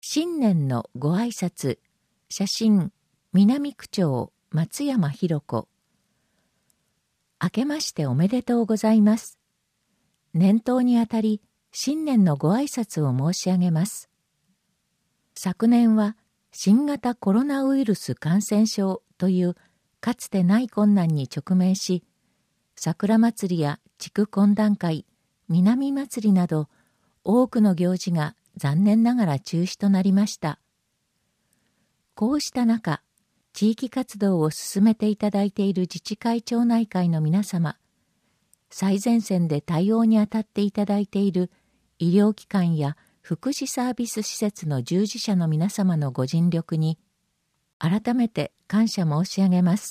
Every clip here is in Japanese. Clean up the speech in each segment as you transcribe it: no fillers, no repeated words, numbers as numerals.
新年のご挨拶。写真、南区長松山弘子。明けましておめでとうございます。年頭にあたり、新年のご挨拶を申し上げます。昨年は新型コロナウイルス感染症というかつてない困難に直面し、桜祭りや地区懇談会、南祭りなど多くの行事が残念ながら中止となりました。こうした中、地域活動を進めていただいている自治会町内会の皆様、最前線で対応に当たっていただいている医療機関や福祉サービス施設の従事者の皆様のご尽力に改めて感謝申し上げます。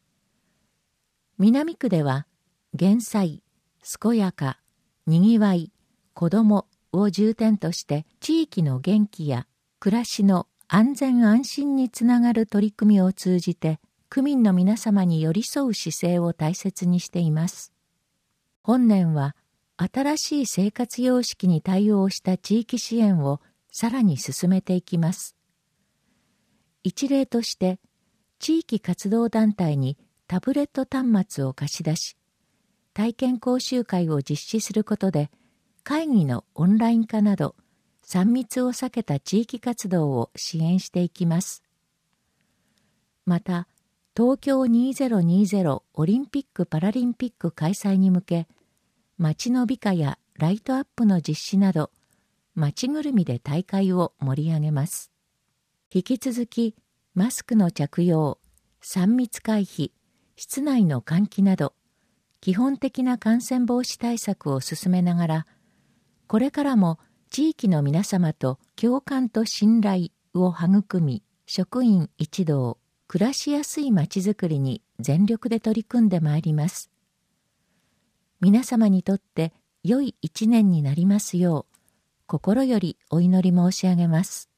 南区では減災、健やか、にぎわい、子どもを重点として地域の元気や暮らしの安全安心につながる取り組みを通じて区民の皆様に寄り添う姿勢を大切にしています。本年は新しい生活様式に対応した地域支援をさらに進めていきます。一例として地域活動団体にタブレット端末を貸し出し、体験講習会を実施することで会議のオンライン化など3密を避けた地域活動を支援していきます。また、東京2020オリンピック・パラリンピック開催に向け、街の美化やライトアップの実施など、街ぐるみで大会を盛り上げます。引き続き、マスクの着用、3密回避、室内の換気など、基本的な感染防止対策を進めながら、これからも地域の皆様と共感と信頼を育み、職員一同、暮らしやすいまちづくりに全力で取り組んでまいります。皆様にとって良い一年になりますよう、心よりお祈り申し上げます。